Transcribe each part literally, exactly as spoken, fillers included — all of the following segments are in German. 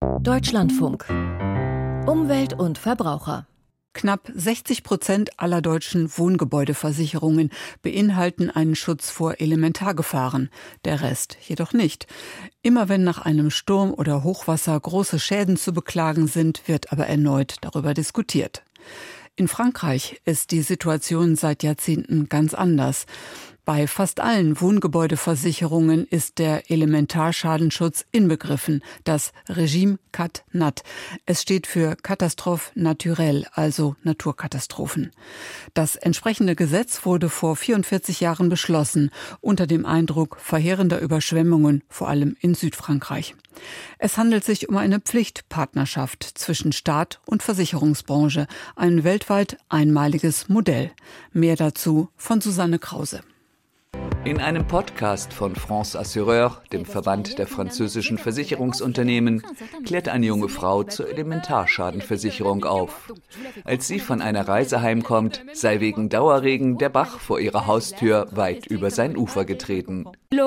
Deutschlandfunk. Umwelt und Verbraucher. Knapp sechzig Prozent aller deutschen Wohngebäudeversicherungen beinhalten einen Schutz vor Elementargefahren, der Rest jedoch nicht. Immer wenn nach einem Sturm oder Hochwasser große Schäden zu beklagen sind, wird aber erneut darüber diskutiert. In Frankreich ist die Situation seit Jahrzehnten ganz anders. Bei fast allen Wohngebäudeversicherungen ist der Elementarschadenschutz inbegriffen, das Regime C A T N A T. Es steht für Catastrophe naturelle, also Naturkatastrophen. Das entsprechende Gesetz wurde vor vierundvierzig Jahren beschlossen, unter dem Eindruck verheerender Überschwemmungen, vor allem in Südfrankreich. Es handelt sich um eine Pflichtpartnerschaft zwischen Staat und Versicherungsbranche, ein weltweit einmaliges Modell. Mehr dazu von Susanne Krause. In einem Podcast von France Assureur, dem Verband der französischen Versicherungsunternehmen, klärt eine junge Frau zur Elementarschadenversicherung auf. Als sie von einer Reise heimkommt, sei wegen Dauerregen der Bach vor ihrer Haustür weit über sein Ufer getreten.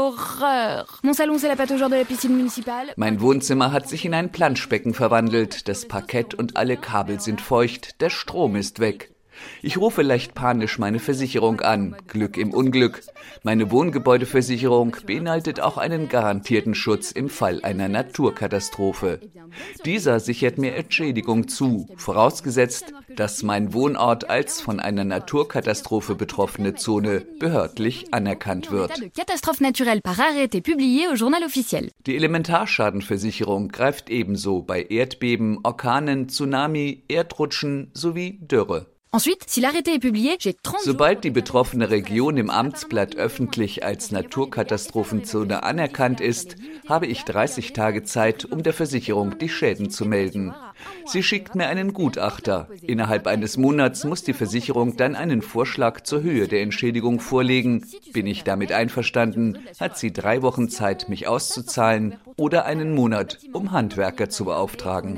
Mein Wohnzimmer hat sich in ein Planschbecken verwandelt, das Parkett und alle Kabel sind feucht, der Strom ist weg. Ich rufe leicht panisch meine Versicherung an. Glück im Unglück. Meine Wohngebäudeversicherung beinhaltet auch einen garantierten Schutz im Fall einer Naturkatastrophe. Dieser sichert mir Entschädigung zu, vorausgesetzt, dass mein Wohnort als von einer Naturkatastrophe betroffene Zone behördlich anerkannt wird. Die Elementarschadenversicherung greift ebenso bei Erdbeben, Orkanen, Tsunami, Erdrutschen sowie Dürre. Sobald die betroffene Region im Amtsblatt öffentlich als Naturkatastrophenzone anerkannt ist, habe ich dreißig Tage Zeit, um der Versicherung die Schäden zu melden. Sie schickt mir einen Gutachter. Innerhalb eines Monats muss die Versicherung dann einen Vorschlag zur Höhe der Entschädigung vorlegen. Bin ich damit einverstanden, hat sie drei Wochen Zeit, mich auszuzahlen oder einen Monat, um Handwerker zu beauftragen.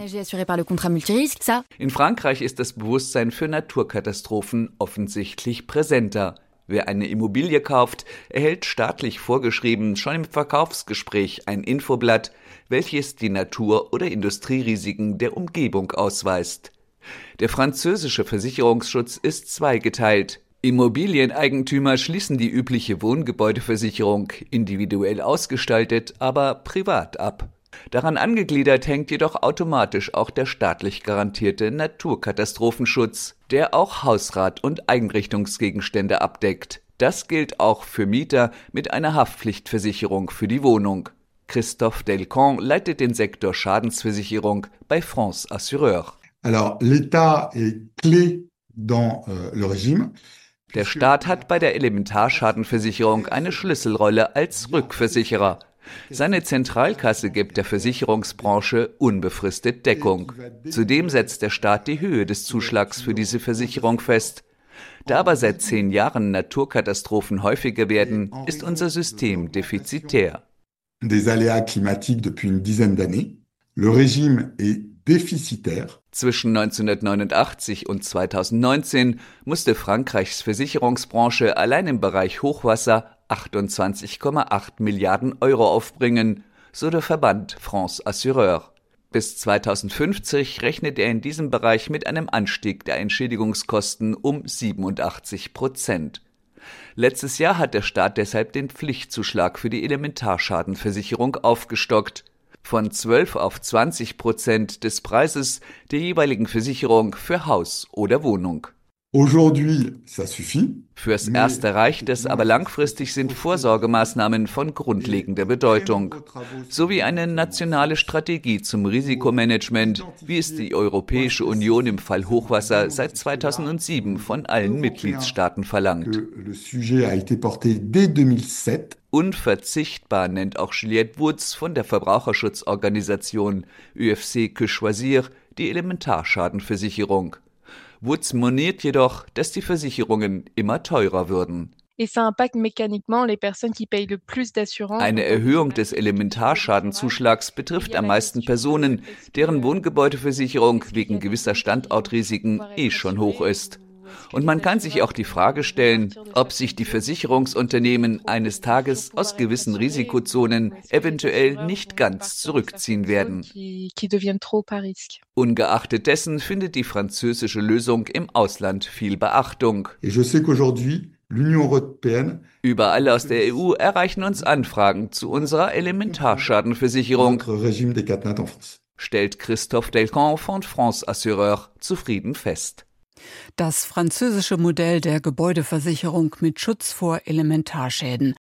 In Frankreich ist das Bewusstsein für Naturkatastrophen offensichtlich präsenter. Wer eine Immobilie kauft, erhält staatlich vorgeschrieben schon im Verkaufsgespräch ein Infoblatt, welches die Natur- oder Industrierisiken der Umgebung ausweist. Der französische Versicherungsschutz ist zweigeteilt. Immobilieneigentümer schließen die übliche Wohngebäudeversicherung, individuell ausgestaltet, aber privat ab. Daran angegliedert hängt jedoch automatisch auch der staatlich garantierte Naturkatastrophenschutz, der auch Hausrat und Einrichtungsgegenstände abdeckt. Das gilt auch für Mieter mit einer Haftpflichtversicherung für die Wohnung. Christophe Delcamp leitet den Sektor Schadensversicherung bei France Assureur. Alors, l'État est clé dans euh, le régime. Der Staat hat bei der Elementarschadenversicherung eine Schlüsselrolle als Rückversicherer. Seine Zentralkasse gibt der Versicherungsbranche unbefristet Deckung. Zudem setzt der Staat die Höhe des Zuschlags für diese Versicherung fest. Da aber seit zehn Jahren Naturkatastrophen häufiger werden, ist unser System defizitär. Des aléas climatiques depuis une dizaine d'années. Le régime est déficitaire. Zwischen neunzehnhundertneunundachtzig und zweitausendneunzehn musste Frankreichs Versicherungsbranche allein im Bereich Hochwasser achtundzwanzig Komma acht Milliarden Euro aufbringen, so der Verband France Assureur. Bis zweitausendfünfzig rechnet er in diesem Bereich mit einem Anstieg der Entschädigungskosten um siebenundachtzig Prozent. Letztes Jahr hat der Staat deshalb den Pflichtzuschlag für die Elementarschadenversicherung aufgestockt. Von zwölf auf zwanzig Prozent des Preises der jeweiligen Versicherung für Haus oder Wohnung. Aujourd'hui, ça suffit. Fürs Erste reicht es, aber langfristig sind Vorsorgemaßnahmen von grundlegender Bedeutung. Sowie eine nationale Strategie zum Risikomanagement, wie es die Europäische Union im Fall Hochwasser seit zweitausendsieben von allen Mitgliedstaaten verlangt. Unverzichtbar nennt auch Juliette Woods von der Verbraucherschutzorganisation U F C Que Choisir die Elementarschadenversicherung. Woods moniert jedoch, dass die Versicherungen immer teurer würden. Eine Erhöhung des Elementarschadenzuschlags betrifft am meisten Personen, deren Wohngebäudeversicherung wegen gewisser Standortrisiken eh schon hoch ist. Und man kann sich auch die Frage stellen, ob sich die Versicherungsunternehmen eines Tages aus gewissen Risikozonen eventuell nicht ganz zurückziehen werden. Ungeachtet dessen findet die französische Lösung im Ausland viel Beachtung. Überall aus der E U erreichen uns Anfragen zu unserer Elementarschadenversicherung, stellt Christophe Delcamp von France Assureur zufrieden fest. Das französische Modell der Gebäudeversicherung mit Schutz vor Elementarschäden.